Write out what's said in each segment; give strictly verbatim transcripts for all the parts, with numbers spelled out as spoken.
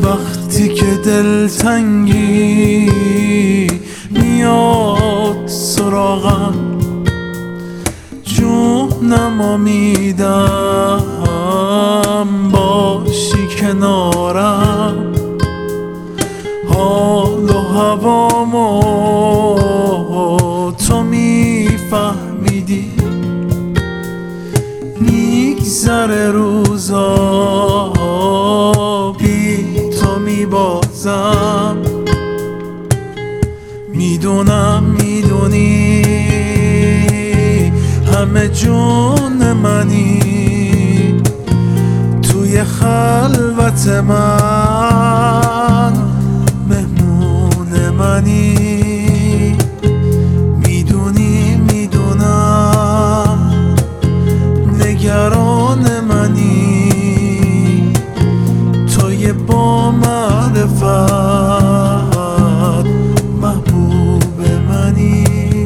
وقتی که دلتنگی میاد سراغم، جونم میدم باشی کنارم. حال و هوامو تو میفهمیدی، میگذره روزا بی تو میبازم. میدونم میدونی همه جون منی، توی خلوت من مهمون منی. میدونی میدونم نگران منی، توی با معرفت محبوب منی.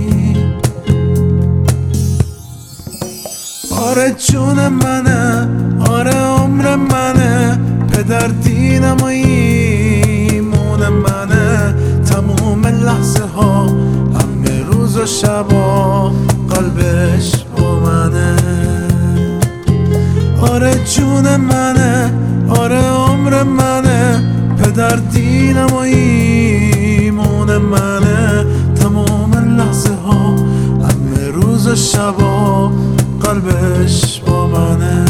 آره جون منه، آره عمر منه، پدر دینم و ایمون منه. تموم لحظه ها همه روز و شبا قلبش با منه. آره جون منه، آره عمر منه، پدر دینم و ایمون منه. تمام لحظه ها همه روز و شبا قلبش با منه.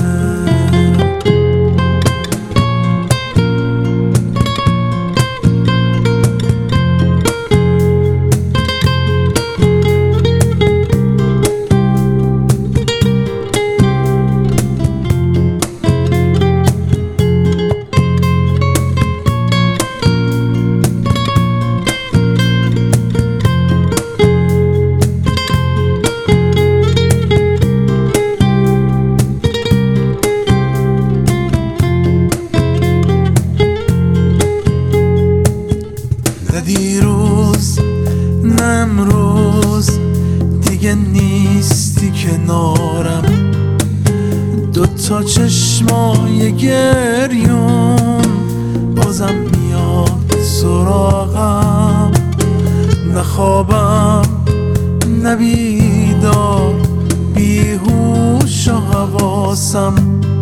دیروز نه امروز دیگه نیستی کنارم، دوتا چشمای گریون بازم میاد سراغم. نه خوابم نه بیدار، بیهوش و حواسم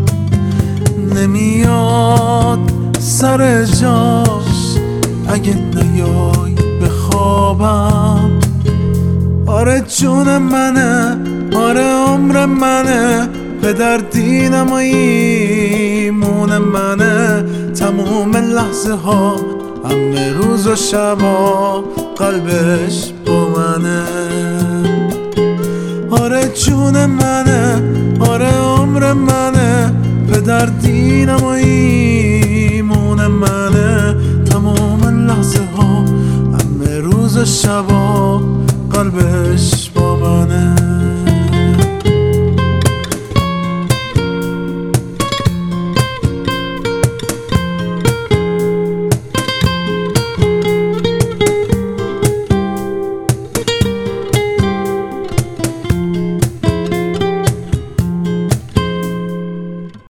نمیاد سر جاش اگه نیای بخوابم. آره جون منه، آره عمر منه، پدر دینم و ایمون منه. تموم لحظه ها همه روز و شبا قلبش با منه. آره جون منه، آره عمر منه، پدر دینم و ایمون منه. تمام لحظه ها همه روز و شبا قلبش